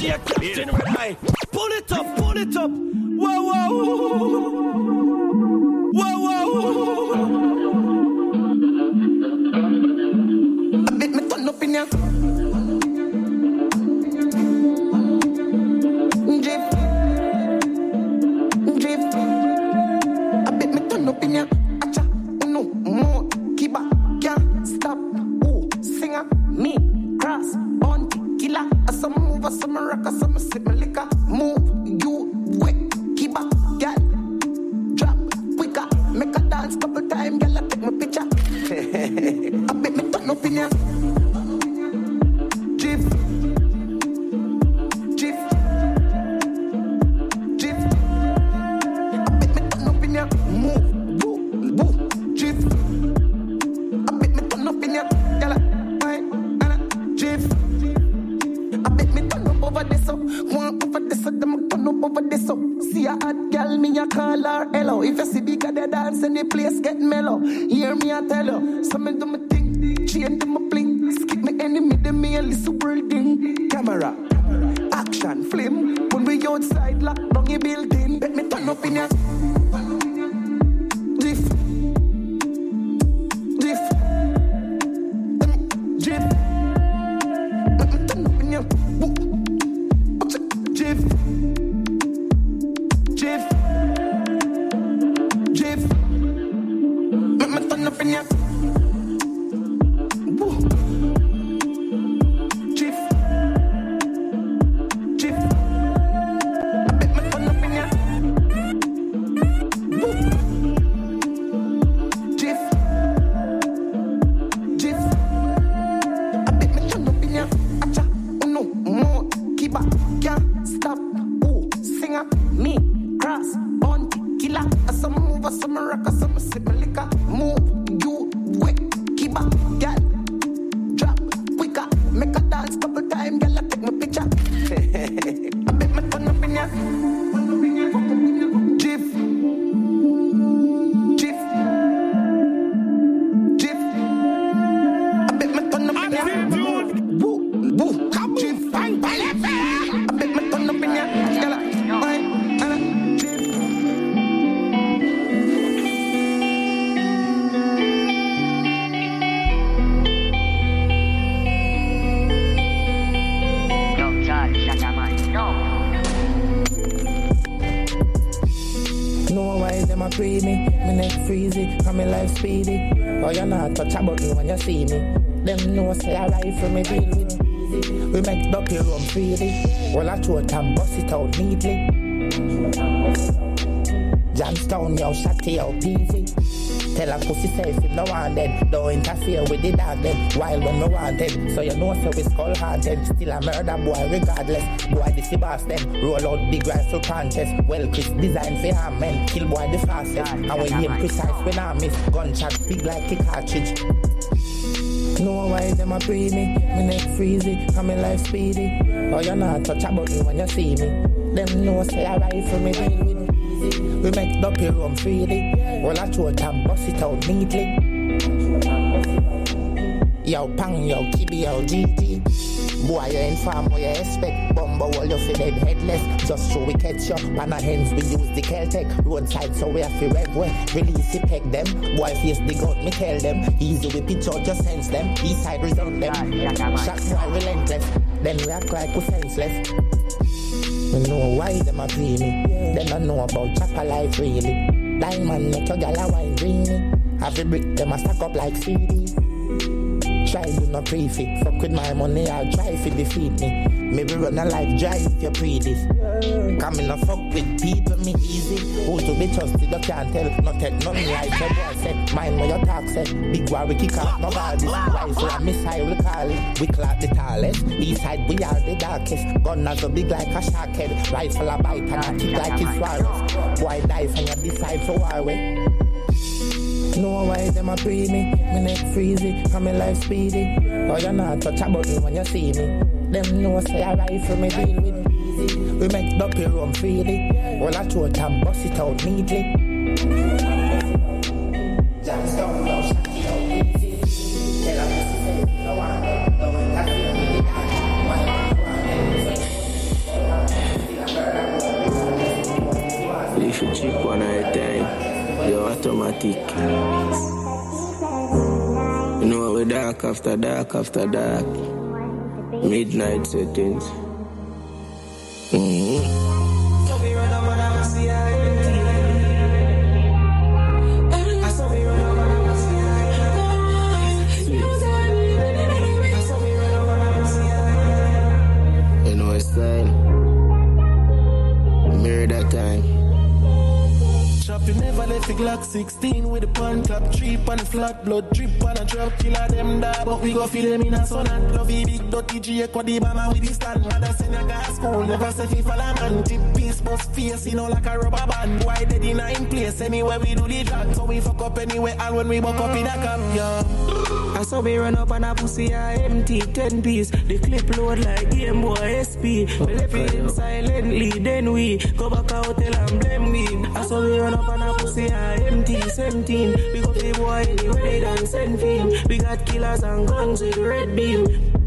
DJ Captain Red Eye. Pull it up. Whoa, whoa. Whoa, whoa. I bet me turn up in ya. Drip. I bet me turn up in ya. Acha, no more. Kiba, can't stop. Ooh, singer, me, cross, bounty, killer. Some move, some rock, some slip, my liquor. Move, you, wet, Kiba, girl. Drop, quicker, make a dance couple times, girl. I take my picture. I bet me turn up in ya. Call her hello. If you see bigger the dance and the place get mellow, hear me I tell you. Some do my thing, chain do my bling. Skip me enemy, them me a little building. Camera, action, flame. When we outside, lock down your building. Bet me turn up in ya. Drift. Bet me turn up in ya. Drift. Up in ya. Woo. Chief. I bet my turn up in ya. Woo. Chief. I bet my turn up in ya. Acha, no more. Kiba, can't stop. Ooh, singer, me, cross, bounty, killer. Some move, some rock, some slip, my liquor. Move. Couple times, girl, I take my picture. I bet my turn up in ya. Jiff. I bet my turn up in ya. Woo. Jiff. I bet my turn up in ya. Girl, Jiff. Them a pre me neck freezy, and me life speedy. Oh, you not touch a button when you see me. Them know say I ride for me deal with easy. We make ducky run freely. Well, I throw it and bust it out neatly. Jamstown, yo, shotty out easy. Tell a pussy safe if no wanted. Don't interfere with the dog then. Wild when no wanted. So you know so we skull haunted. Still a murder boy regardless. Boy this the boss then. Roll out big rifle contest. Well Chris designed for harm men. Kill boy the fastest. And we aim precise when I miss. Gunshot big like a cartridge. Know why them a pre me neck freezy, and me life speedy. Oh you not touch a button when you see me. Them know say I ride for me deal with easy. We make ducky run freely. Well I throw it and bust it out neatly. Yo pang, yo kibi, yo GT. Boy you inform what you expect. Bumbo all you feel dead headless. Just show we catch you. Pan hands we use the Celtic. Roadside so we have to rev way. Release the peg them. Boy face the gun me tell them. Easy we pitch out just sense them. East side result them. Shot boy relentless. Then we act like we senseless. We know why them a play me. Them don't know about chopper life really. Diamond make your gal a wine dreamy. Every brick them a stack up like CD. Try do not pre-fit. Fuck with my money, I'll try to defeat me. Maybe run a life dry if you pre this. Come in a fuck with people, me easy. Who to be trusted, you can't tell. Not take nothing like your boy said. Mind what your talk said. Big war we kick off nobody. Rifle and missile we call it. We clap the tallest. East side we are the darkest. Gun as so big like a shark head. Rifle a bite and a kick like his swallows. Boy die from your decide for war way. Know why them a pre me neck freezy, and me life speedy. Oh you not touch a button when you see me. Them know say I ride for me deal with easy. We make ducky run freely. Well I throw it and bust it out neatly. Jamstown, yo, shotty out easy. Tell a pussy say no one don't interfere with the dog. Authentic. You know we're dark after dark after dark. Midnight settings. You know it's time. Murder time. You never left the Glock 16 with the pan clap, trip and flat, blood drip and a drop killer them die. But we go feed them in a sun and lovey big dirty G echo the bama with the stand. Mother send a gas school, never say fi follow man. Tip piece bust face, you know like a rubber band. Why dead in a place anywhere we do the drag. So we fuck up anywhere all when we buck up in a cap, yeah. I saw me run up and a pussy empty 10 piece. The clip load like Game Boy SP. We left it in silently, then we go back out till I'm blame me. I saw me run up and a pussy empty 17. We go play boy anywhere than send film. We got killers and guns with red beam.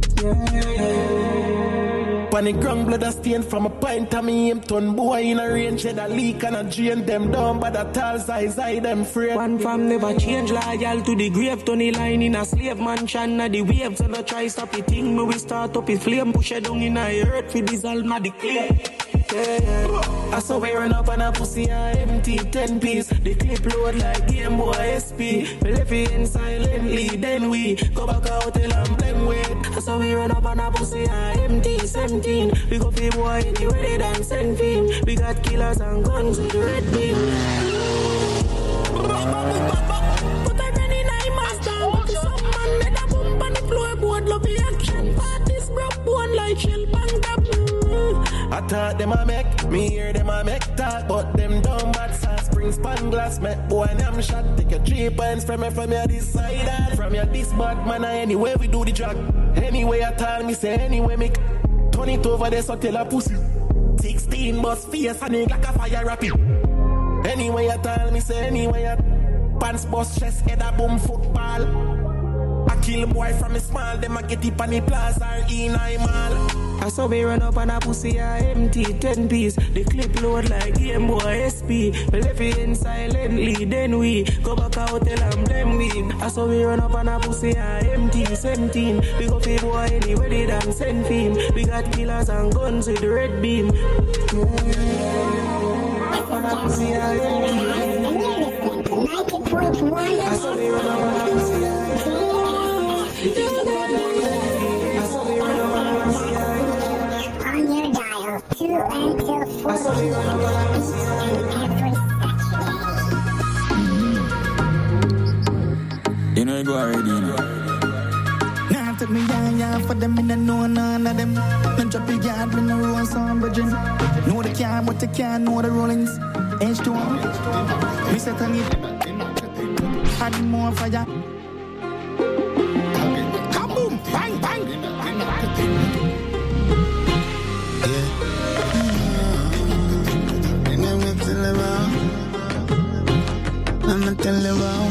Panic ground blood a stain from a pint of me aim ton boy in a range head a leak and a drain them down but a tall size I them afraid. One fam never change loyal to the grave. Tony line in a slave mansion na the waves and I try stop it thing me we start up it flame push it down in a earth for dissolve na the clay. I saw we run up and a pussy empty 10 piece. The clip load like Game Boy SP. We left it in silently, then we go back out till I'm blame with. I saw we run up and a pussy empty 17. We go for boy anywhere than send film. We got killers and guns with red beam. Put a gun in a master. Some man made a bump on the floorboard. Love the action. Parties broke bone like shell bang up. I thought them a make, me hear them a make talk, but them dumb bad sauce, spring span glass, make boy and I'm shot. Take your 3 points from your this side, and from your this bad man, anyway we do the drag. Anyway I tell me say anyway me turn it over there so tell a pussy. 16 bus face and it like a fire rapid. Anyway I tell me say anyway I pants bust chest head a boom football. I kill boy from a small, them a get it on the plaza or in I mall. I saw me run up and a pussy empty 10 piece. The clip load like Game Boy SP. We left it in silently, then we go back out till I'm blame me. I saw me run up and a pussy empty 17. We go for boy anywhere they done send film. We got killers and guns with red beam. I saw me run up and a pussy on your dial 2 until 4 every You know you go already, you know. Nah, take me down, for them in the know none of them. Then drop your yard when the roll some virgin. Know the car, but you can't know the rollings. H2O, we set on it. Add more fire. Kaboom, bang, bang. Yeah. I'ma tell you about.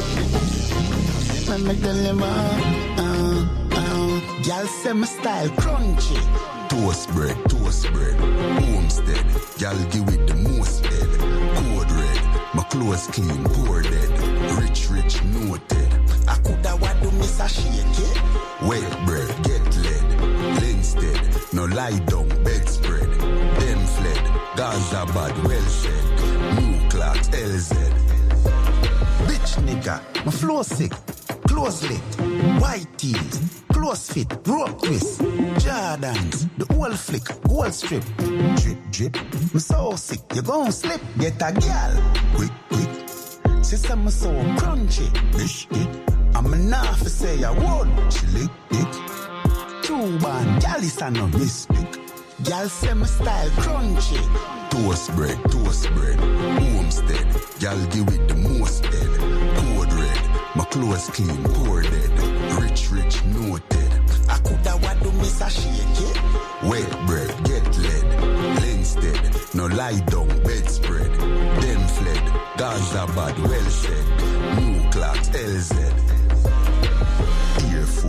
Y'all say my style crunchy. Toast bread, homestead. Y'all give it the most head. Code red, my clothes clean, poor dead. Rich, noted. I coulda what do miss a shake it. Wet bread, get led. Linstead, no lie down, bedspread. Them fled, Gaza bad, well said. New clocks, LZ. Bitch nigga, my flow sick. Close lit, white tees, close fit, rope twist, Jordans, the whole flick, gold strip, drip, I'm so sick, you gon' slip, get a gal, quick, sister me so crunchy, biscuit, I'm enough to say a word, she lick it, two-band, gal is a no mispick, gal say my style crunchy, toast bread, homestead, gal give it the most head, code red. My clothes clean, poor dead. Rich, noted. I coulda what do miss a shake it. Wet bread, get led. Linstead, no lie down, bedspread. Them fled, Gaza bad, well said. New clocks, LZ. Air Force that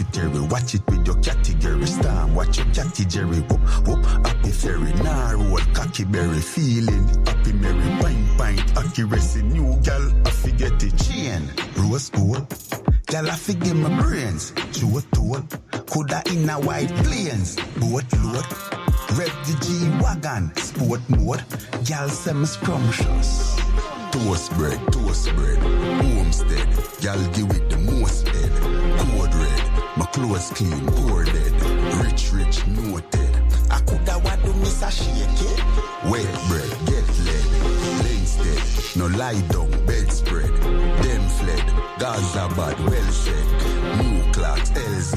statutory. Watch it with your category. Storm, watch your category. Whoop, whoop, happy fairy. Narrow, cocky berry. Feeling happy Mary. Pint, accuracy. New gal, I forget the chain. Rose gold. Gal, I forget my brains. Chew a tool. Coulda in a white plains. Boat load. Rev the G-Wagon. Sport mode. Gal, say me scrumptious. Toast bread. Homestead. Gal, give it the most head. Code red. My clothes clean. Poor dead. Rich, noted. I coulda what do miss a shake it. Wet bread. Get led. Instead. No lie down. Bedspread. Them fled. Gaza bad. Well said. New clocks. LZ.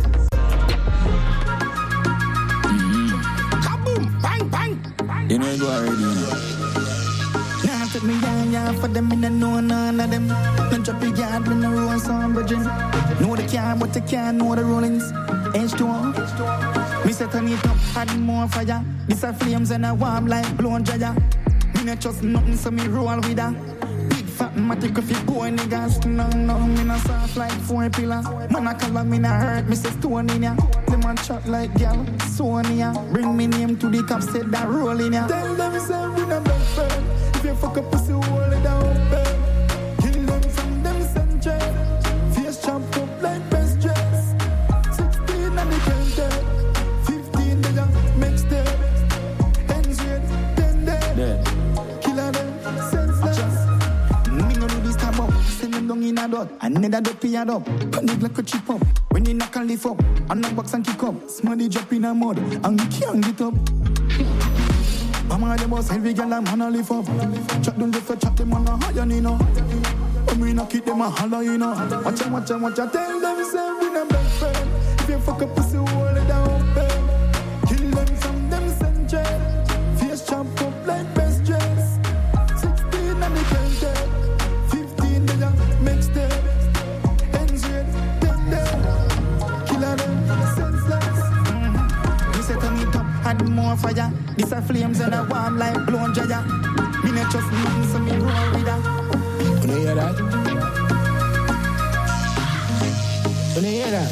Kaboom. Bang. You know you already know. Now take me down, for them in the none of them. Don't drop your yard, me no roll some virgin. Know the car, but they can't know the rollings. H2O. Me set on it up, add more fire. This a flames and a warm like blown dryer. Me not trust nothing, so me roll with her. Big fat matic if you boy niggas. No, me not soft like 4 pillar. Man a color me not hurt, me say stone in ya. Them man chat like gal, Sonia. Bring me name to the cops, said that roll in ya. Tell them say we not best friend. If you fuck up pussy, hold it down, babe. Kill them from them century. Face chopped up like best dress. 16 and they can't dead. 15 they just make step. Ends with 10 dead. Killer them, senseless. Me no do this time up. Send them down in a dot. Another dot pay it up. Panic like a chip up. When you knock and lift up. And knock box and kick up. Smarty drop in a mud. And you can't get up. Mama the boss heavy girl and man a lift up. Chat don't lift up, chat them on a higher, you know. When we knock it, them a holler, you know. Watch out. Tell them say we not best friend. If you fuck up pussy, hold it down, babe. Kill them from them century. Face chopped up like best dress. 16 and they can't dead. 15 they just make step. Ends with 10 dead. Killer them, senseless. Me set on it up, add more fire. This a flames and a warm like blown dryer. Me not trust nothing, so me roll with her. You hear that? You hear that?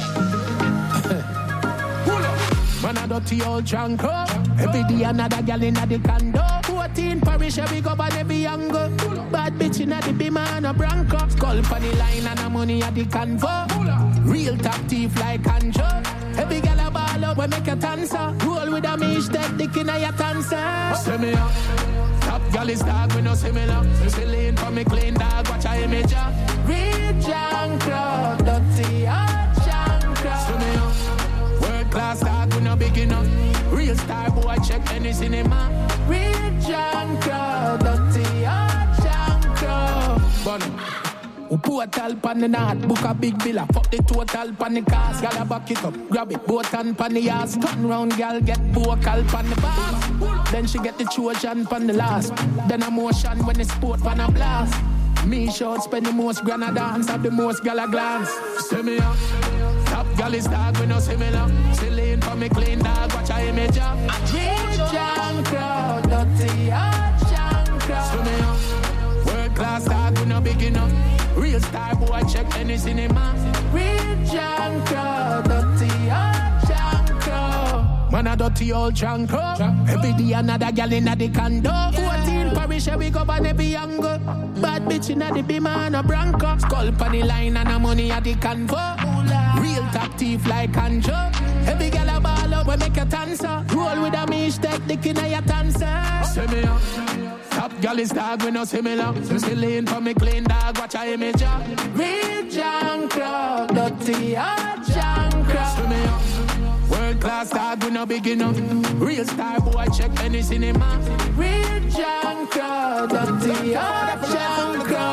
Man a dirty old junko. Every day another gal inna the condo. 14 parish every go and every angle. Bad bitch inna the beamer and a Bronco. Skull for the line and a money at the convo. Real top thief like Anjo. Every gal a ball up when make a dancer. Roll with a mish, take dick inna your dancer. Send me up. Top gal is dog, we no similar. Celine for me clean dog, watch a image. Real junko, dirty old junko. Send me up. World class dog, we no big enough. Real star boy, check any cinema. Real junko, dirty old junko. Bunny. Who portal pan the north, book a big villa. Fuck the total pan the cars, gal a back it up. Grab it, boat and pan the ass. Turn round, gal get vocal pan the bass. Then she get the Trojan pan the last. Then a motion when the sport pan a blast. Me short spend the most granna dance, have the most gal a glance. See me up. Top gal is dog, we no similar. Celine for me clean dog, watch a image up. Real junko, dirty hot junko. See me up. World class dog, we no big enough. Real star boy, check any cinema. Real junko, dirty old junko. Man a dirty old junko. Every day another gal inna the condo. 14 parish every go and every angle. Bad bitch inna the beamer and a Bronco. Skull for the line and a money at the convo. Real top thief like Anjo. Every gal a ball up when make a dancer. Roll with a mish, take dick inna your dancer. Send me up. Top gal is dog, we no similar. Celine for me clean dog, watch a image. Real junko, dirty hot junko. World class dog, we no big enough. Real star boy, check any cinema. Real junko, dirty hot junko.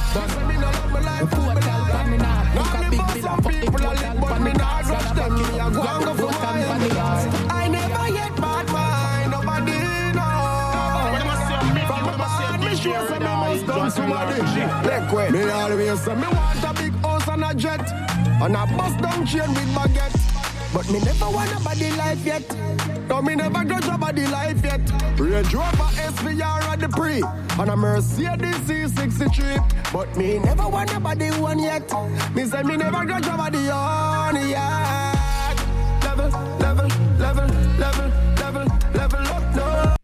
Portal pan me now, look a big villa. Fuck the portal pan me now. Rush them, me a go and go for I never yet bad mind, nobody know. Me always say me want a big house and a jet, and a bus down chain with baguette. But me never want a body life yet. No, me never grudge a body life yet. Range Rover SVR at the pre, and a Mercedes C63. But me never want a body one yet. Me say me never grudge a body on yet. Level up, no.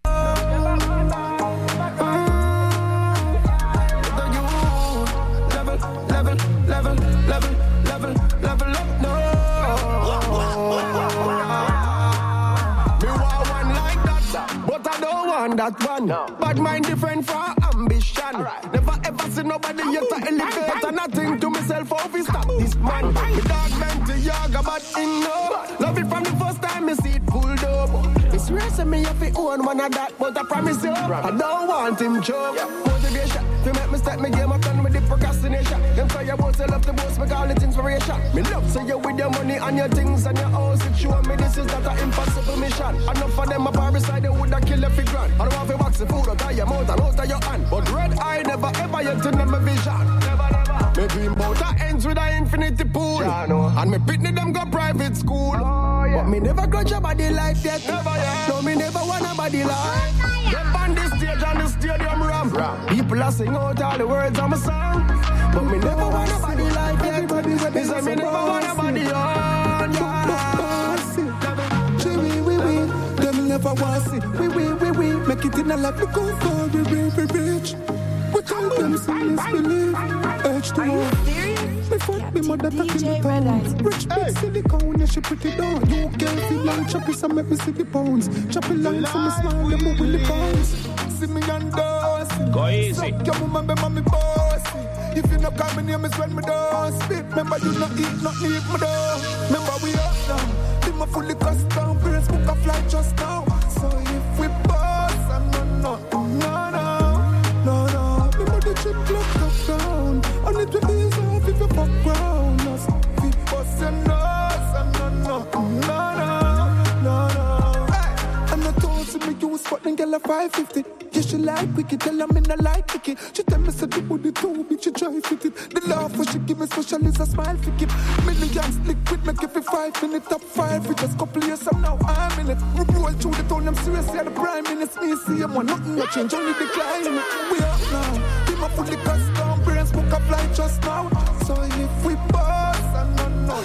Level up, no. Me want one like that, but I don't want that one. No. Bad mind different from ambition. Right. Never ever see nobody yet to elevate, and I think to myself, how we stop this man. Me dog meant to yoga, but in no. Love it from the first time me see it pulled up. It's rare to me if he own one of that, but I promise you, I don't want him choke. Motivation, to make me step me game up done with the procrastination. Them say you won't sell up the boss, me call it inspiration. Me love say you with your money and your things and your house. It show me this is not an impossible mission. Enough for them up beside they woulda kill a fig grand. I don't want to box the food out of your mouth and out of your hand. But red eye never ever yet in my vision. Me dream about a ends with an infinity pool. And me pitney them go private school. But me never grudge a body life yet. No, me never want a body life. Get on this stage and the stadium ram. People are sing out all the words of my song. But me never want a body life yet. Me say me never want a body on. Them never want to see. We make it in a life. We go for the rich. We tell them serious believe. H2O. Me fuck me mother talking the town. Rich big silicone, yeah she pretty down. You can't feel long choppy, so make me see the pounds. Choppy line so me smile, them move with the pounds. See me and dusty. Go easy. Suck your woman, be mommy bossy. If you not call me name, it's when me don't spit. Remember you not eat, not leave me down. Remember we up now. Them a fully custom. Parents book a flight just now. So if we boss, I'm no. Remember the chip locked up down. And it will ease off if you fuck round us. We boss and us, and no. Hey, and I told you me use fucking girl a 550. Yeah, she like wicked, tell her me no like wicked. She tell me say the booty too big, she try fit it. The laugh when she give me special is a smile for keep. Millions liquid, make every 5 minutes top 5 for just couple years, I'm now I'm in it. We roll through the town, I'm serious, yeah, the prime minutes. Me see him one, nothing no change, only decline. We up now, team up with the custom, parents book a flight just now. So if we boss, no.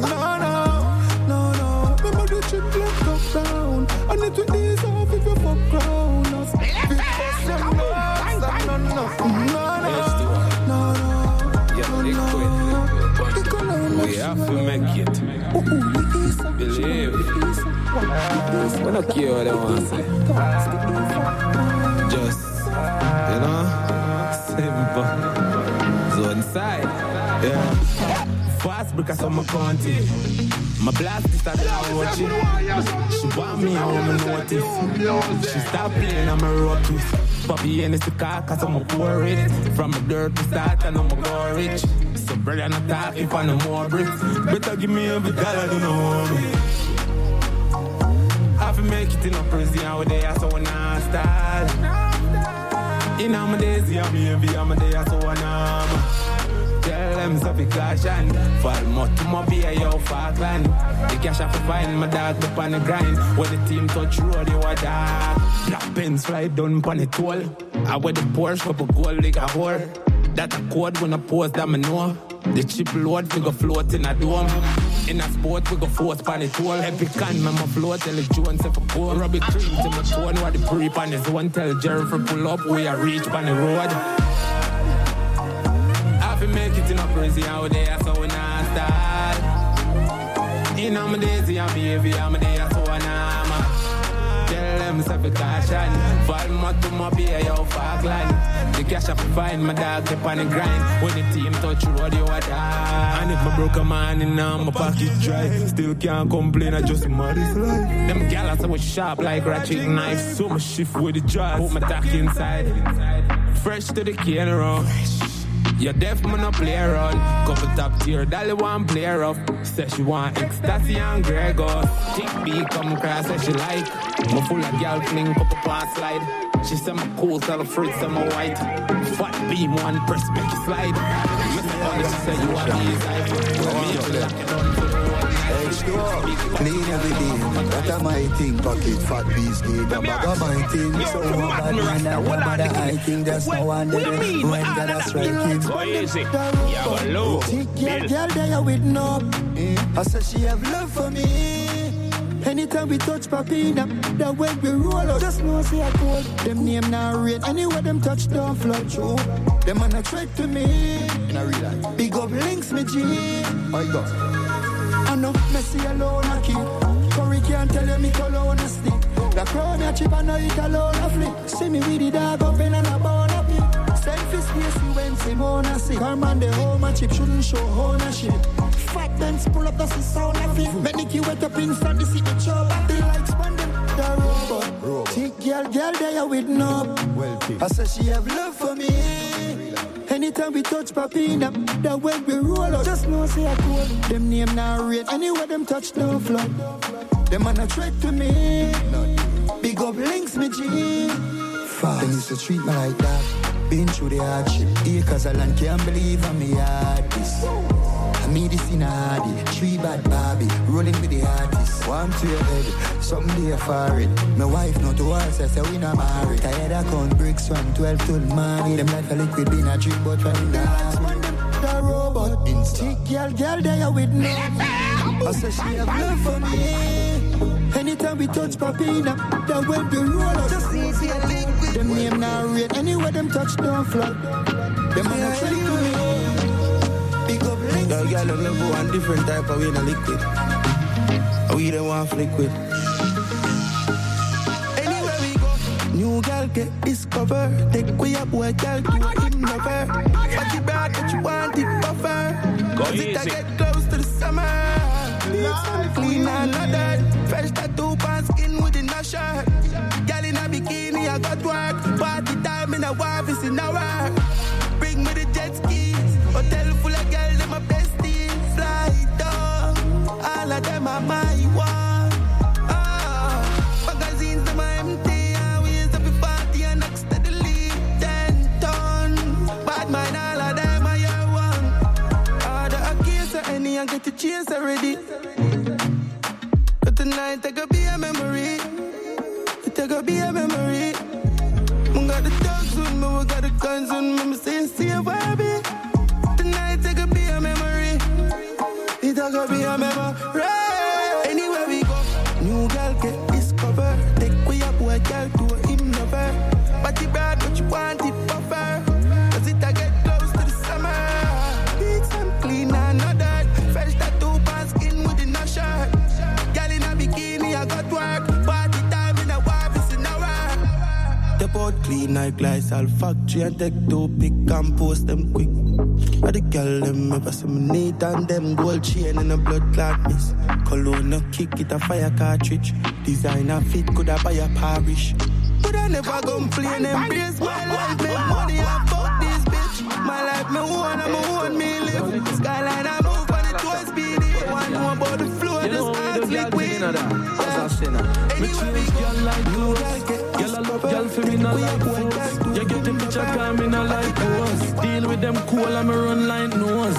Remember the chip locked up down, and it will ease off if you fuck round us. We boss and no. We have to make it. Believe. We don't care what they want to say. Just, simple. Zone side. Yeah. Fast because I'm a county. My blast is at the watching. She want me, I want to notice. She stop playing, I'm a rocket. Poppy and it's the car cause I'm a poor rich. From a dirt to start and I'm a go rich. So brother not talk if I no more bricks. Better give me every dollar, don't know me. I have to make it in a prison out there, so when I start. In my days, I'm baby, I'm there, so when I'm. Tell them so be caution. Fall more to my beer, yo, Falkland. The cash have to find my dog up on the grind. When the team touch road, you are dark. Black pens fly down on the toll. I wear the Porsche up a gold like a whore. That a code when I post that I know. The chip load, we go float in a dome. In a sport, we go force pan the toll. Epic can, man, my float, tell the Jones if I go. Rub it cream to my tone, what the pre on his one. Tell Jerry for pull up, we are reach on the road. Make it in a prison out there, so when I start. In my days, I'm baby, I'm there, so when I'm. Tell them to be caution. Fall more to my beer, yo, Falkland. The cash up to find my dog up on the grind. When the team touch road, you are die. And if my broke a man in my pocket dry, still can't complain, I just mad is life. Them gals are sharp like ratchet knives. So much shift with the jaws, put my tack inside. Fresh to the cane round. You're deaf, man, no play around. Couple top tier, dolly one play rough. Say she want ecstasy and Gregor. Thick B come cross, say she like. Me full of girl fling, couple pan slide. She say my cool, tell the fruits, say my white. Fat beam, one press, make it slide. Mr. Funny, she say you are these eyes. Me, you lock it on for the one. Clean every day. What am I think? Pocket fat bees, gig, a bag of my thing. So bad man, I want but I think there's no one there. When God strike Go easy. Yeah, low. Girl, there with no. I said she have love for me. Anytime we touch Papina, that when we roll out, just know see I cold. Them name now rate, anywhere them touch down flood through. Them man a threat to me. In a real life. Big up links me G. I got. I know Messi alone a keep. Curry can't tell you me alone a stick. The crown a chip and I eat alone a flick. See me with the dog up in and a bone a pig. Selfish face when Simona sick. Her man the home a chip shouldn't show ownership. Fat dance pull up, that's the sound of it. Make Nicky wet up inside the city job. They like spend them, the robot. Thick girl, there with no. I said she have love for me. Anytime we touch Papina, that when we roll out, just know say I cool. Them name now rate, anywhere them touch no flood. Them man a threat to me. Big up links me G. Fast. Them used to treat me like that. Been through the hardship. Acres of land, can't believe I'm me hard this. I made this in a hardy, 3 bad Barbie, rolling with the artist. One to your head, something there for it. My wife not to us, I say we not married. I had a count bricks from 12 to money. Them like a liquid been a drink, but when the last one, the robot. Instinct, girl, there with me. I say she have love for me. Anytime we touch Papina, that when we roll out, just easy a liquid. Them name now rate, anywhere them touch down flat. Them man a trick to me. Girl, I love one different type of way in a liquid. We don't want liquid. Anywhere we go, new girl get discovered. Take way up, boy, girl, to him never. But the bad that you want it buffer. Cause it I get close to the summer. Clean and loaded. Fresh tattoo pan skin with the no shirt. Girl in a bikini, I got work. Party time in a wife is in our. Bring me the jet skis. Hotel full of girls, them my besties. Fly down, all of them are my one. Magazines, them are empty. And we used to be party and next to the lead 10 ton. Bad mind, all of them are your one. All the case of any and get the chase already. But tonight, take a be a memory. Take a be a memory. We got the dogs with me, we got the guns with me. Me say, see a baby. It could be a memory. It could be a memory. Anywhere we go, new girl get discovered. Take way up, boy, girl to him never. But the bad, but you want it buffer. Cause it get close to the summer. Beats and clean and not that. Fresh tattoo pan skin with the no shirt. Girl in a bikini, I got work. Party time in a wife is in our. The boat clean like Lysol factory and take 2 pick and post them quick. But the girl them ever see me neat and them gold chain and a blood clot miss. Cologne no kick it a fire cartridge. Designer fit could I buy a parish. But I never complain, embrace my life, make money and fuck this bitch. My life me own, I'm own me live. Skyline I move on the 2 speedy. One more about the floor, just ask liquid. Anywhere we go, like you girl I love girl for me not like fools. You get the bitch I call me not like fools. Deal with them cool and me run like nose.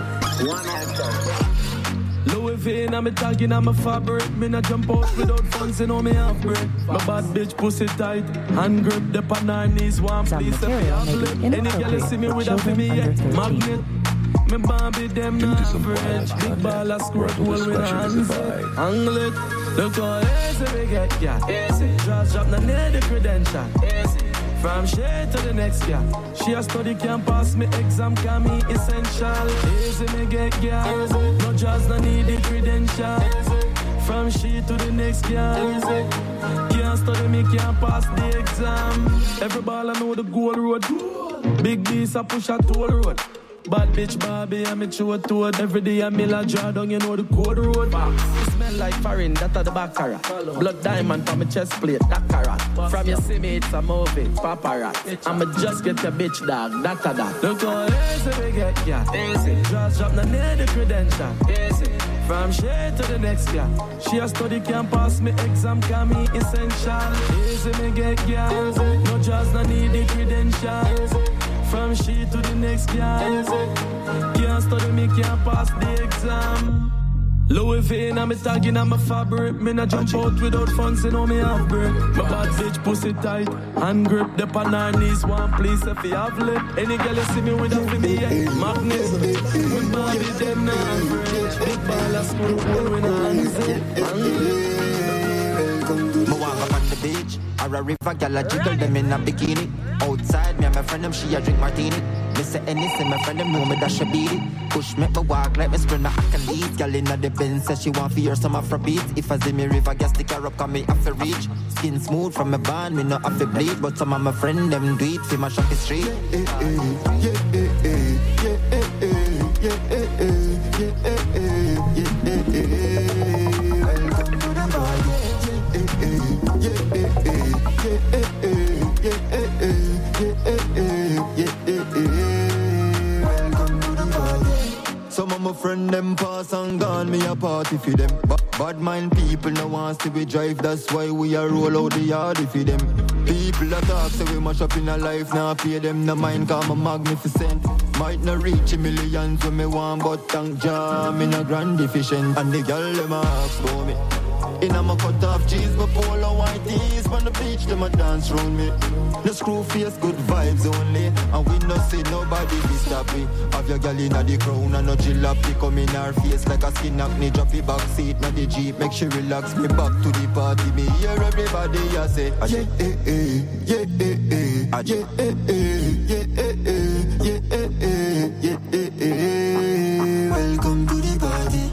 Louis V and I'm tagging on my fabric. Me not jump out without funds, you know me half break. My bad bitch pussy tight. Hand grip the pan her knees. One please if me have lip. Any girl you see me with a for me yet magnet. Me Barbie them not average. Big ball of squirt hole with her hands. Angle it. Look how easy we get, yeah. Easy. Just drop no need the credential. Easy. From shade to the next, yeah. She a study can't pass me exam, can me essential. Easy me get, yeah. No just no need the credential. Easy. From shade to the next, yeah. Easy. Can't study me, can't pass the exam. Every ball I know the goal road. Big beast I push a toll road. Bad bitch Barbie, I'm a true toad. Every day I'm a draw down, you know the code road. It smell like foreign, that are the baccarat. Blood diamond from my chest plate, that carrot. From your see me, it's a movie, paparazzi. I'ma just get your bitch dog, that a that. Look how easy we get, yeah. Easy. Just drop no need the credential. Easy. From shade to the next, yeah. She a study can't pass me exam, can me essential. Easy me get, yeah. No just no need the credential. Easy. From she to the next girl. Can't study me, can't pass the exam. Louis V and I'm tagging on my fabric. Me not jump out without funds, you know me have break. My bad bitch pussy tight, hand grip, dip on her knees. One please if you have lip. Any girl you see me with a me, yeah, magnet. With body them now bridge. Big ball of screw hole when I unzip. Me walk up on the beach, or a river, girl a jiggle them in a bikini. Outside, me and my friend them, she a drink martini. Me say anything, my friend them know me dash a beat it. Push me walk like me sprint my Achilles. Girl inna the Benz says she want to hear some Afrobeat. If I see me river, gas stick her up, cause me have to reach. Skin smooth from my band, me not have to bleed. But some of my friend them do it for my shop the street. Some of my friend them pass and gone, me a party for them. Bad mind people no want to we drive, that's why we a roll out the yard for them. People that talk so we mash up in a life, now pay them no mind cause I'm magnificent. Might not reach a millions when me want, but thank Jah me no grand deficient. And the girl them ask for me. In a my cut off jeans, my polo white tees. On the beach, them a dance round me. No screw face, good vibes only. And we no see nobody be stop me. Have your girl in the crown and no jalopy come in her face like a skin acne. Drop the back seat, not the jeep, make she relax. Me back to the party, me hear everybody I say yeah, yeah, yeah, yeah, yeah, yeah, yeah. Welcome to the party.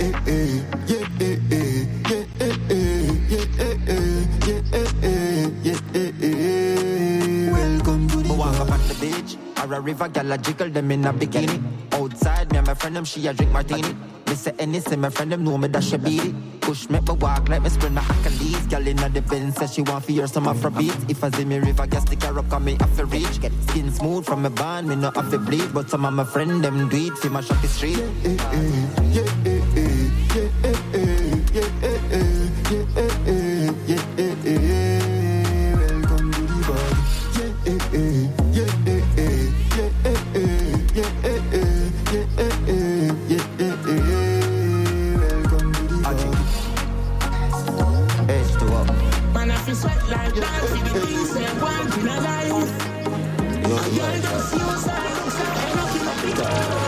Welcome to the walk up on the beach, or a river, girl a jiggle them in a bikini. Outside, me and my friend them, she a drink martini. Me say anything, my friend them know me dash a beat it. Push me walk like me sprint my Achilles. Girl inna the Benz says she want to hear some Afrobeat. If I see me river, gas stick her up, cause me have to reach. Get skin smooth from my band, me not have to bleed. But some of my friend them do it for my shop the street. Welcome to the party. Man, I feel sweat like that for the things they want in a life. A girl just use her looks and up in the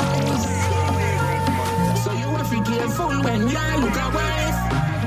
eyes. So you have to be careful when you look a wife.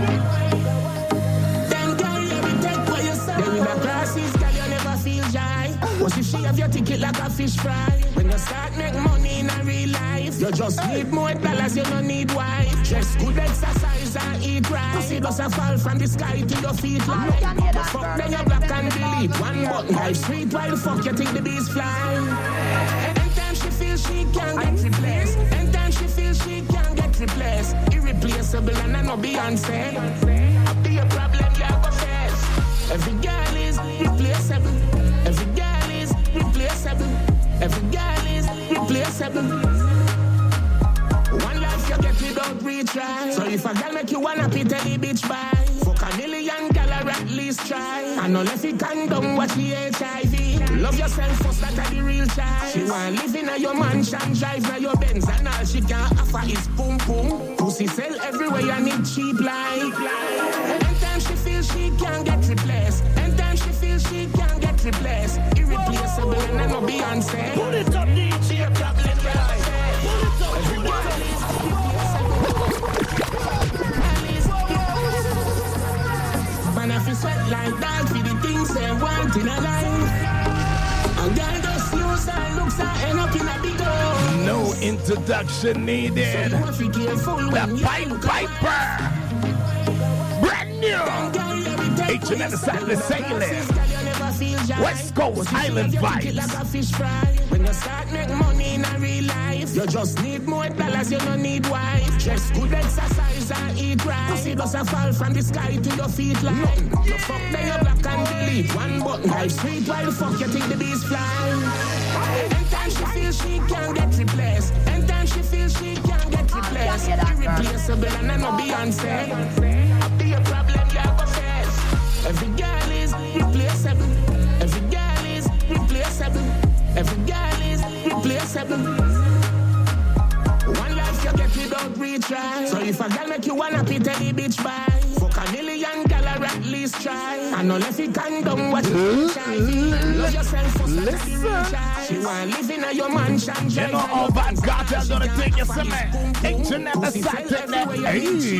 Then girl, let me take for yourself. Then with the glasses, girl, you never feel shy. What if she have your ticket like a fish fry? When you start make money in a real life, you just need more dollars, you don't need wife. Just good exercise and eat right. Pussy does a fall from the sky to your feet like. The fuck then you black and delete. One button, life sweet while the fuck you think the bees fly. Anytime she feels she can't get replaced. Anytime she feels she can't get replaced. Irreplaceable and I know Beyonce. I'll be a problem you go face. Every girl is replaceable. Every girl is replaceable. Every girl is replaceable. One life you get without retry. So if a girl make you wanna pit any bitch by, fuck a million girl or at least try. And no left it condom watch the HIV. Love yourself first, that's the real child. She want live in a your mansion, drive na your Benz, and all she can offer is boom boom. Pussy sell everywhere you need cheap like. Anytime she feels she can't get replaced. Anytime she feels she can't get replaced. Irreplaceable and I know Beyonce. Put it up, DJ, problem in your life. Man, I feel sweat like that for the things they want in a life. A girl just use her looks and end up in a big hole. No introduction needed. So you have to be careful when the Pied Piper. Brand new. H&M side of the sailing. West Coast Island vibes. Like a fish fry. When you start make money in a real life, you just need more dollars, you don't need wife. Just good exercise and eat right. Pussy does a fall from the sky to your feet like. You fuck then you black and delete. One button, life sweet while the fuck you think the bees fly. Anytime she feels she can't get replaced. Anytime she feels she can't get replaced. Irreplaceable and I know Beyonce. I'll be a problem you go face. Every girl is replaceable. Every girl is replaceable. Every girl is replaceable. One life you get without without retry. So if a girl make you wanna pity the bitch by, fuck a million gal or at least try. I know left it and don't watch it. Love yourself for listen. She want live in your mansion. You know all bad God, I'm gonna take you some man. Ain't you never sighted that? Hey.